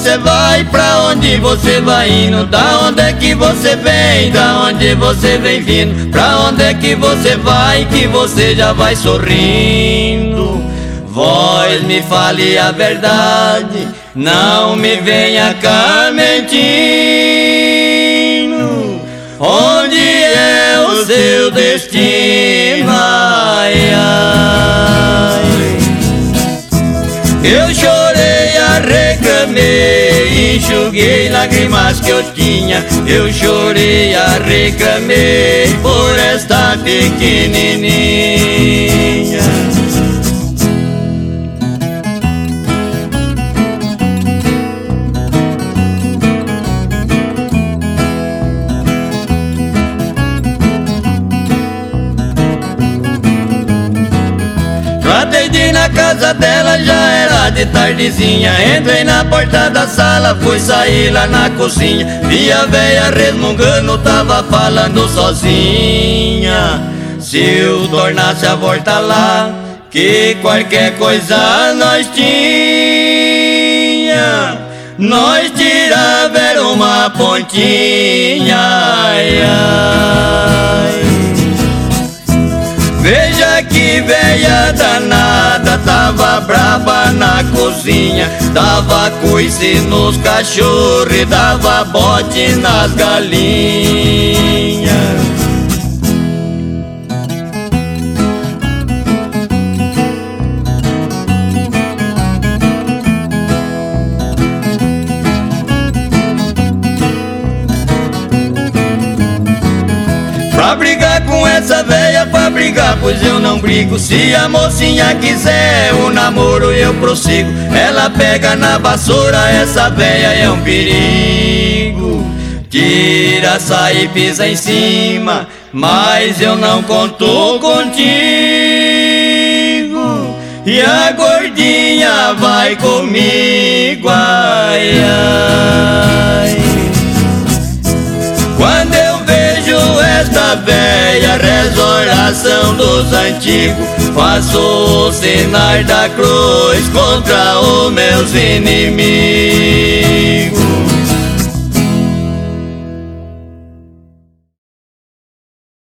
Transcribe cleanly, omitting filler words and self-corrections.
você vai, pra onde você vai indo, da onde é que você vem, da onde você vem vindo, pra onde é que você vai, que você já vai sorrindo. Voz, me fale a verdade, não me venha cá mentindo. Onde é o seu destino? Ai, ai. Eu chorei, reclamei, enxuguei lágrimas que eu tinha. Eu chorei, reclamei por esta pequenininha. Tratei de ir na casa dela, já era de tardezinha. Entrei na porta da sala, fui sair lá na cozinha. Vi a véia resmungando, tava falando sozinha. Se eu tornasse a volta lá, que qualquer coisa nós tinha, nós tirava era uma pontinha. Ai, ai. Veja que véia danada, tava brava na cozinha, dava coice nos cachorros e dava bote nas galinhas. Pra brigar com essa véia, pra brigar, pois eu não brigo. Se a mocinha quiser o namoro, eu prossigo. Ela pega na vassoura, essa véia é um perigo. Tira, sai e pisa em cima, mas eu não conto contigo. E a gordinha vai comigo, ai, ai. Quando eu vejo esta véia, rezo a oração dos antigos, faço o sinal da cruz contra os meus inimigos.